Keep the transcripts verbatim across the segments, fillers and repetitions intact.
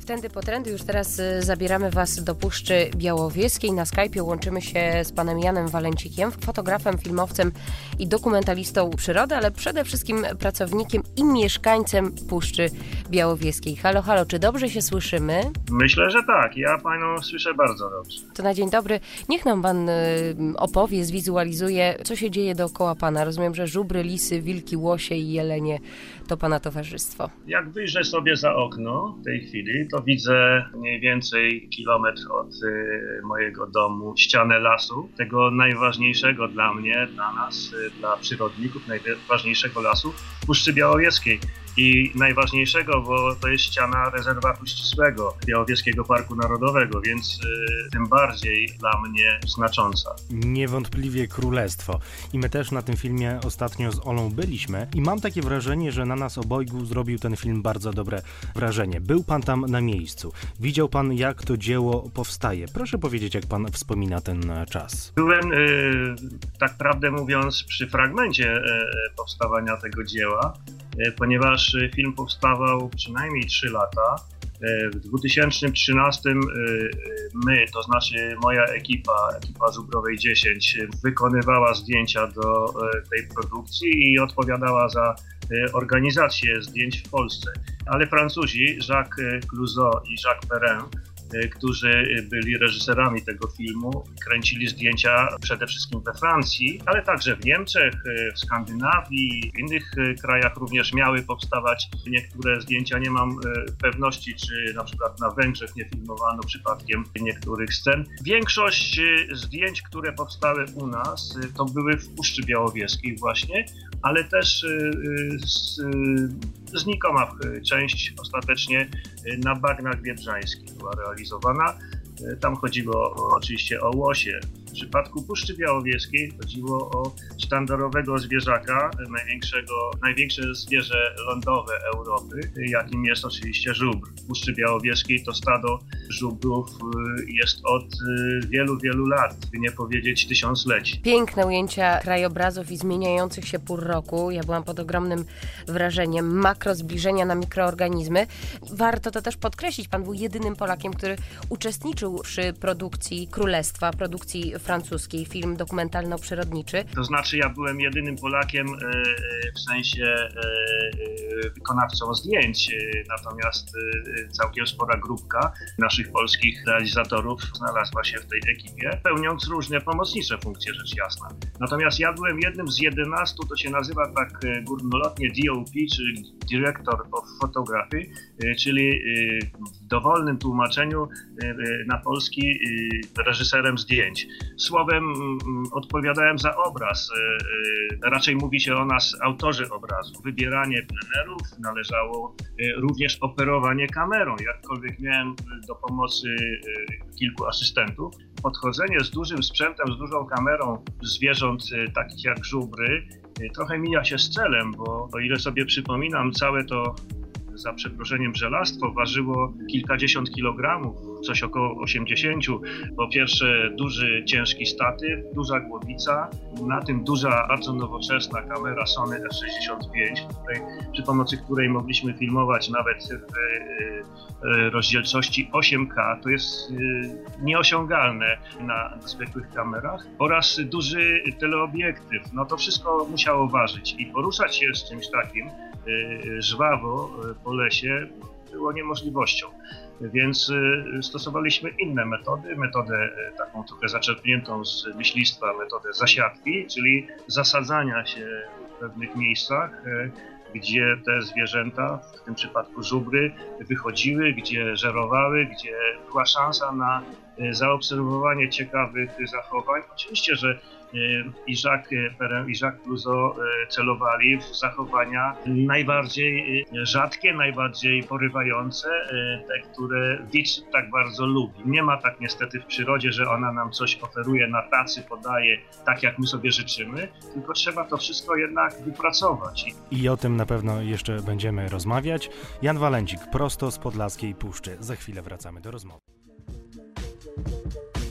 Wtędy po trendy już teraz zabieramy Was do Puszczy Białowieskiej. Na Skype'ie łączymy się z panem Janem Walencikiem, fotografem, filmowcem i dokumentalistą przyrody, ale przede wszystkim pracownikiem i mieszkańcem Puszczy Białowieskiej. Halo, halo, czy dobrze się słyszymy? Myślę, że tak. Ja panią słyszę bardzo dobrze. To na dzień dobry. Niech nam pan opowie, zwizualizuje, co się dzieje dookoła pana. Rozumiem, że żubry, lisy, wilki, łosie i jelenie to pana towarzystwo. Jak wyjrzę sobie za okno w tej chwili, to widzę mniej więcej kilometr od y, mojego domu ścianę lasu, tego najważniejszego dla mnie, dla nas, y, dla przyrodników, najważniejszego lasu w Puszczy Białowieskiej. I najważniejszego, bo to jest ściana rezerwatu ścisłego Białowieskiego Parku Narodowego, więc y, tym bardziej dla mnie znacząca. Niewątpliwie królestwo. I my też na tym filmie ostatnio z Olą byliśmy i mam takie wrażenie, że na nas obojgu zrobił ten film bardzo dobre wrażenie. Był pan tam na miejscu. Widział pan, jak to dzieło powstaje. Proszę powiedzieć, jak pan wspomina ten czas. Byłem, y, tak prawdę mówiąc, przy fragmencie y, powstawania tego dzieła, y, ponieważ film powstawał przynajmniej trzy lata. W dwa tysiące trzynastym my, to znaczy moja ekipa, ekipa Żubrowej dziesięć, wykonywała zdjęcia do tej produkcji i odpowiadała za organizację zdjęć w Polsce. Ale Francuzi, Jacques Clouseau i Jacques Perrin, którzy byli reżyserami tego filmu, kręcili zdjęcia przede wszystkim we Francji, ale także w Niemczech, w Skandynawii, w innych krajach również miały powstawać niektóre zdjęcia. Nie mam pewności, czy na przykład na Węgrzech nie filmowano przypadkiem niektórych scen. Większość zdjęć, które powstały u nas, to były w Puszczy Białowieskiej właśnie, ale też z, znikoma część ostatecznie na bagnach biebrzańskich była realizowana. Tam chodziło o, oczywiście o łosie. W przypadku Puszczy Białowieskiej chodziło o sztandarowego zwierzaka, największego, największe zwierzę lądowe Europy, jakim jest oczywiście żubr. W Puszczy Białowieskiej to stado żubrów jest od wielu, wielu lat, by nie powiedzieć tysiącleci. Piękne ujęcia krajobrazów i zmieniających się pór roku. Ja byłam pod ogromnym wrażeniem makro zbliżenia na mikroorganizmy. Warto to też podkreślić, pan był jedynym Polakiem, który uczestniczył przy produkcji Królestwa, produkcji francuskiej, film dokumentalno-przyrodniczy. To znaczy ja byłem jedynym Polakiem w sensie wykonawcą zdjęć, natomiast całkiem spora grupka naszych polskich realizatorów znalazła się w tej ekipie, pełniąc różne pomocnicze funkcje, rzecz jasna. Natomiast ja byłem jednym z jedenastu, to się nazywa tak górnolotnie D O P, czyli Director of Photography, czyli w dowolnym tłumaczeniu na polski reżyserem zdjęć. Słowem odpowiadałem za obraz. Raczej mówi się o nas autorzy obrazu. Wybieranie plenerów, należało również operowanie kamerą. Jakkolwiek miałem do pomocy kilku asystentów. Podchodzenie z dużym sprzętem, z dużą kamerą zwierząt takich jak żubry trochę mija się z celem, bo o ile sobie przypominam, całe to, za przeproszeniem, żelastwo ważyło kilkadziesiąt kilogramów, coś około osiemdziesięciu. Po pierwsze duży, ciężki statyw, duża głowica, na tym duża, bardzo nowoczesna kamera Sony F sześćdziesiąt pięć, której, przy pomocy której mogliśmy filmować nawet w rozdzielczości osiem K, to jest nieosiągalne na zwykłych kamerach, oraz duży teleobiektyw. No to wszystko musiało ważyć i poruszać się z czymś takim żwawo po lesie było niemożliwością. Więc stosowaliśmy inne metody, metodę taką trochę zaczerpniętą z myślistwa, metodę zasiadki, czyli zasadzania się w pewnych miejscach, gdzie te zwierzęta, w tym przypadku żubry, wychodziły, gdzie żerowały, gdzie była szansa na zaobserwowanie ciekawych zachowań. Oczywiście, że i Jacques Perrin, i Jacques Clouseau celowali w zachowania najbardziej rzadkie, najbardziej porywające, te, które widz tak bardzo lubi. Nie ma tak niestety w przyrodzie, że ona nam coś oferuje na tacy, podaje tak, jak my sobie życzymy, tylko trzeba to wszystko jednak wypracować. I o tym na pewno jeszcze będziemy rozmawiać. Jan Walencik, prosto z Podlaskiej Puszczy. Za chwilę wracamy do rozmowy.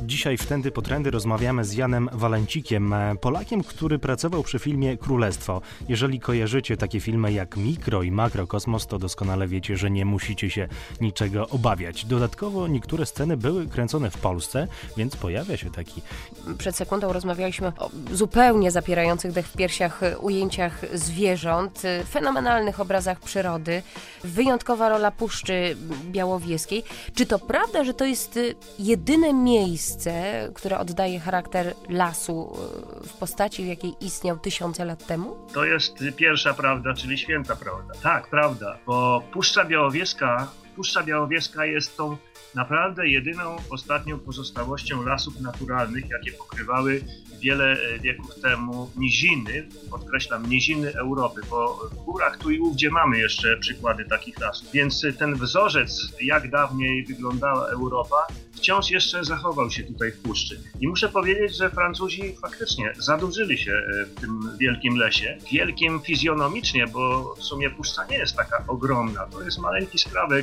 Dzisiaj w Tędy po Trendy rozmawiamy z Janem Walencikiem, Polakiem, który pracował przy filmie Królestwo. Jeżeli kojarzycie takie filmy jak Mikro i Makrokosmos, to doskonale wiecie, że nie musicie się niczego obawiać. Dodatkowo niektóre sceny były kręcone w Polsce, więc pojawia się taki... Przed sekundą rozmawialiśmy o zupełnie zapierających dech w piersiach ujęciach zwierząt, fenomenalnych obrazach przyrody, wyjątkowa rola Puszczy Białowieskiej. Czy to prawda, że to jest jedyne miejsce, które oddaje charakter lasu w postaci, w jakiej istniał tysiące lat temu? To jest pierwsza prawda, czyli święta prawda. Tak, prawda, bo Puszcza Białowieska, Puszcza Białowieska jest tą naprawdę jedyną ostatnią pozostałością lasów naturalnych, jakie pokrywały wiele wieków temu niziny, podkreślam, niziny Europy, bo w górach tu i ówdzie mamy jeszcze przykłady takich lasów. Więc ten wzorzec, jak dawniej wyglądała Europa, wciąż jeszcze zachował się tutaj w puszczy. I muszę powiedzieć, że Francuzi faktycznie zadłużyli się w tym wielkim lesie. Wielkim fizjonomicznie, bo w sumie puszcza nie jest taka ogromna. To jest maleńki skrawek,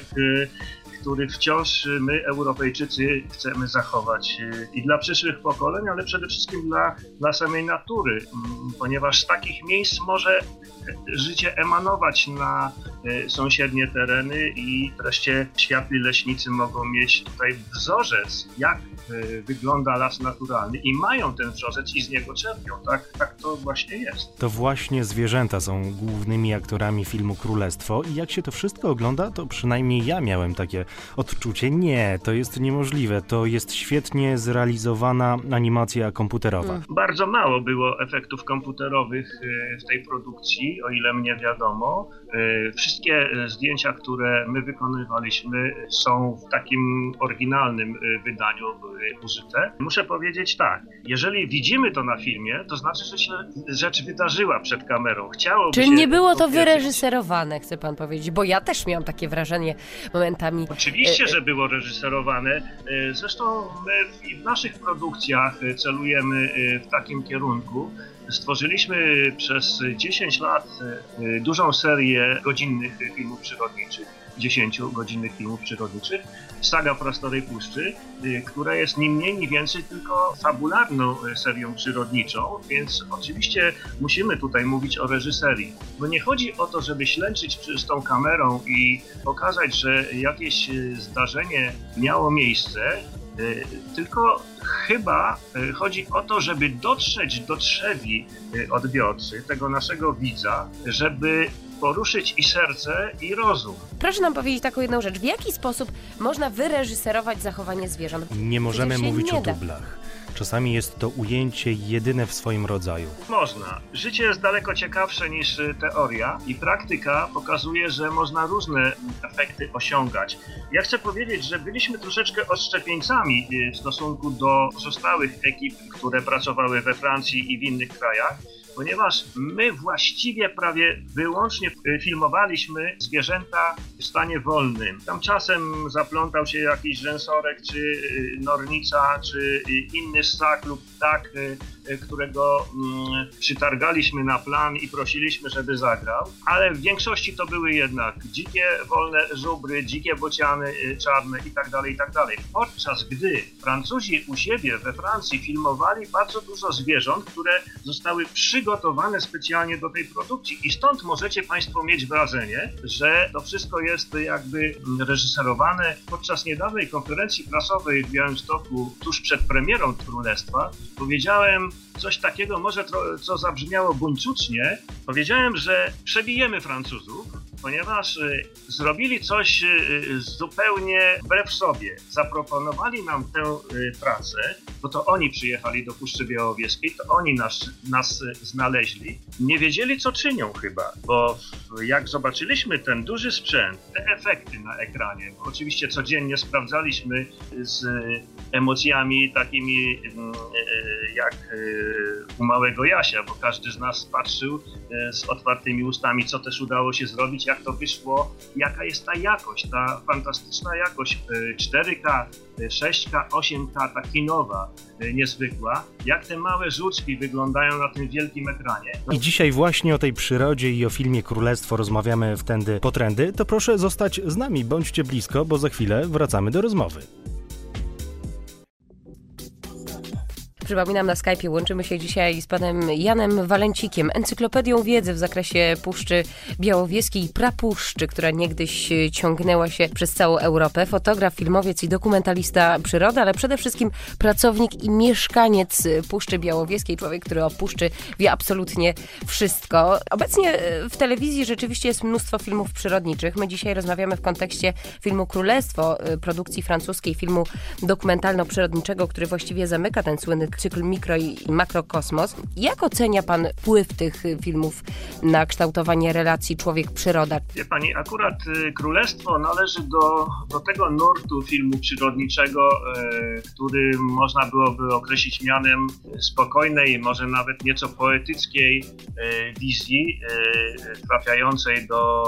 który wciąż my, Europejczycy, chcemy zachować i dla przyszłych pokoleń, ale przede wszystkim dla, dla samej natury, ponieważ z takich miejsc może życie emanować na sąsiednie tereny i wreszcie światli leśnicy mogą mieć tutaj wzorzec, jak wygląda las naturalny i mają ten wzorzec i z niego czerpią. Tak, tak to właśnie jest. To właśnie zwierzęta są głównymi aktorami filmu Królestwo i jak się to wszystko ogląda, to przynajmniej ja miałem takie odczucie, nie, to jest niemożliwe, to jest świetnie zrealizowana animacja komputerowa. Hmm. Bardzo mało było efektów komputerowych w tej produkcji, o ile mnie wiadomo. Wszystkie zdjęcia, które my wykonywaliśmy, są w takim oryginalnym wydaniu użyte. Muszę powiedzieć tak, jeżeli widzimy to na filmie, to znaczy, że się rzecz wydarzyła przed kamerą. Chciałoby Czyli się nie było to potwierdzić. Wyreżyserowane, chce pan powiedzieć, bo ja też miałam takie wrażenie momentami. Oczywiście, że było reżyserowane. Zresztą my w naszych produkcjach celujemy w takim kierunku. Stworzyliśmy przez dziesięć lat dużą serię godzinnych filmów przyrodniczych, dziesięciogodzinnych filmów przyrodniczych, Saga Prastarej Puszczy, która jest ni mniej, ni więcej tylko fabularną serią przyrodniczą, więc oczywiście musimy tutaj mówić o reżyserii, bo nie chodzi o to, żeby ślęczyć z tą kamerą i pokazać, że jakieś zdarzenie miało miejsce, tylko chyba chodzi o to, żeby dotrzeć do trzewi odbiorcy, tego naszego widza, żeby poruszyć i serce, i rozum. Proszę nam powiedzieć taką jedną rzecz. W jaki sposób można wyreżyserować zachowanie zwierząt? Nie możemy mówić nie o da. dublach. Czasami jest to ujęcie jedyne w swoim rodzaju. Można. Życie jest daleko ciekawsze niż teoria i praktyka pokazuje, że można różne efekty osiągać. Ja chcę powiedzieć, że byliśmy troszeczkę odszczepieńcami w stosunku do pozostałych ekip, które pracowały we Francji i w innych krajach, ponieważ my właściwie prawie wyłącznie filmowaliśmy zwierzęta w stanie wolnym. Tam czasem zaplątał się jakiś rzęsorek, czy nornica, czy inny ssak lub ptak, którego przytargaliśmy na plan i prosiliśmy, żeby zagrał, ale w większości to były jednak dzikie, wolne żubry, dzikie bociany czarne itd., itd. Podczas gdy Francuzi u siebie we Francji filmowali bardzo dużo zwierząt, które zostały przygotowane specjalnie do tej produkcji i stąd możecie Państwo mieć wrażenie, że to wszystko jest jakby reżyserowane. Podczas niedawnej konferencji prasowej w Białymstoku, tuż przed premierą Królestwa, powiedziałem coś takiego, może tro, co zabrzmiało buńczucznie. Powiedziałem, że przebijemy Francuzów, ponieważ y, zrobili coś y, zupełnie wbrew sobie. Zaproponowali nam tę y, pracę, bo to oni przyjechali do Puszczy Białowieskiej, to oni nas, nas y, znaleźli. Nie wiedzieli, co czynią chyba, bo jak zobaczyliśmy ten duży sprzęt, te efekty na ekranie, bo oczywiście codziennie sprawdzaliśmy z y, emocjami takimi y, y, jak y, u małego Jasia, bo każdy z nas patrzył y, z otwartymi ustami, co też udało się zrobić, jak to wyszło, jaka jest ta jakość, ta fantastyczna jakość cztery K, sześć K, osiem K, ta kinowa, niezwykła, jak te małe żuczki wyglądają na tym wielkim ekranie. No. I dzisiaj właśnie o tej przyrodzie i o filmie Królestwo rozmawiamy w Tędy po Trendy, to proszę zostać z nami, bądźcie blisko, bo za chwilę wracamy do rozmowy. Przypominam, na Skype'ie łączymy się dzisiaj z panem Janem Walencikiem, encyklopedią wiedzy w zakresie Puszczy Białowieskiej i prapuszczy, która niegdyś ciągnęła się przez całą Europę. Fotograf, filmowiec i dokumentalista przyrody, ale przede wszystkim pracownik i mieszkaniec Puszczy Białowieskiej. Człowiek, który o Puszczy wie absolutnie wszystko. Obecnie w telewizji rzeczywiście jest mnóstwo filmów przyrodniczych. My dzisiaj rozmawiamy w kontekście filmu Królestwo, produkcji francuskiej, filmu dokumentalno-przyrodniczego, który właściwie zamyka ten słynny cykl mikro i makrokosmos. Jak ocenia pan wpływ tych filmów na kształtowanie relacji człowiek-przyroda? Wie pani, akurat Królestwo należy do, do tego nurtu filmu przyrodniczego, e, który można byłoby określić mianem spokojnej, może nawet nieco poetyckiej e, wizji e, trafiającej do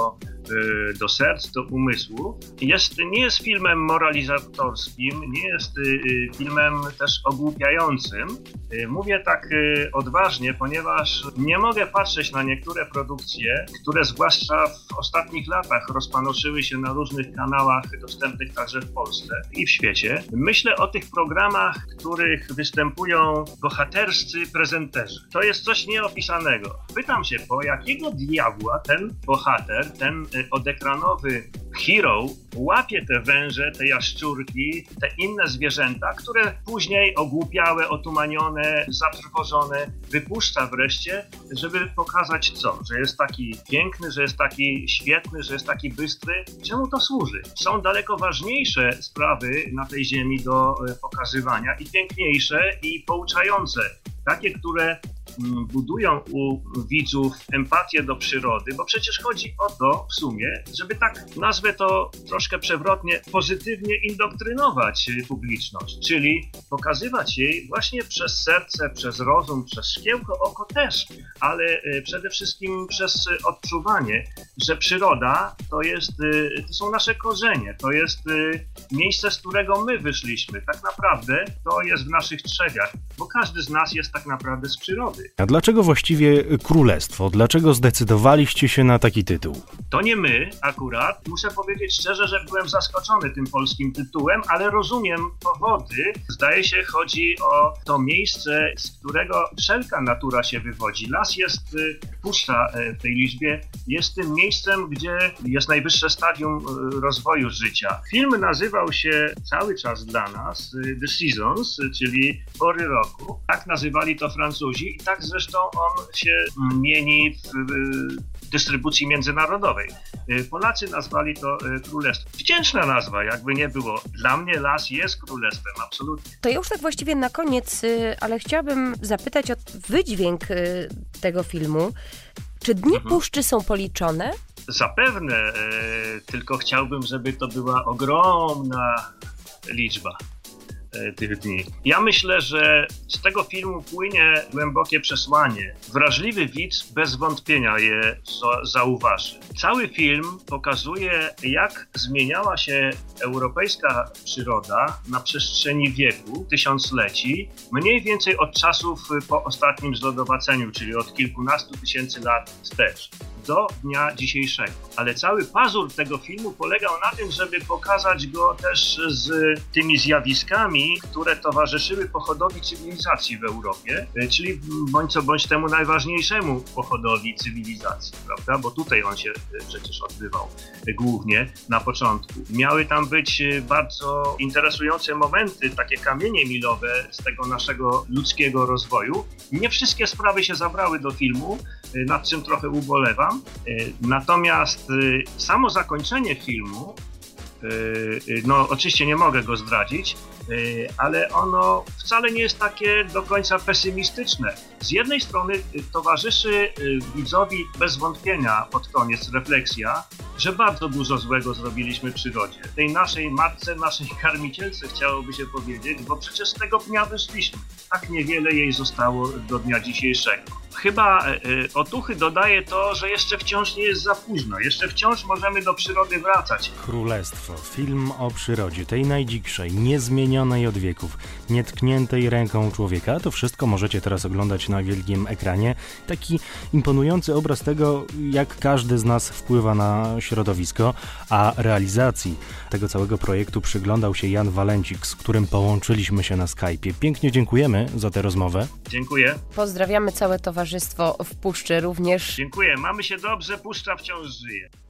do serc, do umysłu. Jest, nie jest filmem moralizatorskim, nie jest filmem też ogłupiającym. Mówię tak odważnie, ponieważ nie mogę patrzeć na niektóre produkcje, które zwłaszcza w ostatnich latach rozpanoszyły się na różnych kanałach dostępnych także w Polsce i w świecie. Myślę o tych programach, w których występują bohaterscy prezenterzy. To jest coś nieopisanego. Pytam się, po jakiego diabła ten bohater, ten odekranowy hero łapie te węże, te jaszczurki, te inne zwierzęta, które później ogłupiałe, otumanione, zatrwożone wypuszcza wreszcie, żeby pokazać co? Że jest taki piękny, że jest taki świetny, że jest taki bystry. Czemu to służy? Są daleko ważniejsze sprawy na tej ziemi do pokazywania i piękniejsze i pouczające. Takie, które budują u widzów empatię do przyrody, bo przecież chodzi o to w sumie, żeby tak, nazwę to troszkę przewrotnie, pozytywnie indoktrynować publiczność, czyli pokazywać jej właśnie przez serce, przez rozum, przez szkiełko oko też, ale przede wszystkim przez odczuwanie, że przyroda to jest, to są nasze korzenie, to jest miejsce, z którego my wyszliśmy. Tak naprawdę to jest w naszych trzewiach, bo każdy z nas jest tak naprawdę z przyrody. A dlaczego właściwie Królestwo? Dlaczego zdecydowaliście się na taki tytuł? To nie my akurat. Muszę powiedzieć szczerze, że byłem zaskoczony tym polskim tytułem, ale rozumiem powody. Zdaje się, chodzi o to miejsce, z którego wszelka natura się wywodzi. Las jest, puszcza w tej liczbie, jest tym miejscem, gdzie jest najwyższe stadium rozwoju życia. Film nazywał się cały czas dla nas The Seasons, czyli pory roku. Tak nazywali to Francuzi i tak zresztą on się mieni w dystrybucji międzynarodowej. Polacy nazwali to Królestwo. Wdzięczna nazwa, jakby nie było. Dla mnie las jest królestwem, absolutnie. To ja już tak właściwie na koniec, ale chciałabym zapytać o wydźwięk tego filmu. Czy Dni mhm. Puszczy są policzone? Zapewne, e, tylko chciałbym, żeby to była ogromna liczba tych dni. Ja myślę, że z tego filmu płynie głębokie przesłanie. Wrażliwy widz bez wątpienia je zauważy. Cały film pokazuje, jak zmieniała się europejska przyroda na przestrzeni wieku, tysiącleci, mniej więcej od czasów po ostatnim zlodowaceniu, czyli od kilkunastu tysięcy lat wstecz, do dnia dzisiejszego. Ale cały pazur tego filmu polegał na tym, żeby pokazać go też z tymi zjawiskami, które towarzyszyły pochodowi cywilizacji w Europie, czyli bądź co bądź temu najważniejszemu pochodowi cywilizacji, prawda? Bo tutaj on się przecież odbywał głównie na początku. Miały tam być bardzo interesujące momenty, takie kamienie milowe z tego naszego ludzkiego rozwoju. Nie wszystkie sprawy się zabrały do filmu, nad czym trochę ubolewam. Natomiast samo zakończenie filmu, no oczywiście nie mogę go zdradzić, ale ono wcale nie jest takie do końca pesymistyczne. Z jednej strony towarzyszy widzowi bez wątpienia pod koniec refleksja, że bardzo dużo złego zrobiliśmy przyrodzie. Tej naszej matce, naszej karmicielce chciałoby się powiedzieć, bo przecież z tego dnia wyszliśmy. Tak niewiele jej zostało do dnia dzisiejszego. Chyba otuchy dodaje to, że jeszcze wciąż nie jest za późno. Jeszcze wciąż możemy do przyrody wracać. Królestwo. Film o przyrodzie, tej najdzikszej, niezmienionej od wieków, nietkniętej ręką człowieka. To wszystko możecie teraz oglądać na wielkim ekranie. Taki imponujący obraz tego, jak każdy z nas wpływa na środowisko, a realizacji tego całego projektu przyglądał się Jan Walencik, z którym połączyliśmy się na Skype'ie. Pięknie dziękujemy za tę rozmowę. Dziękuję. Pozdrawiamy całe towarzystwo w Puszczy również. Dziękuję. Mamy się dobrze, Puszcza wciąż żyje.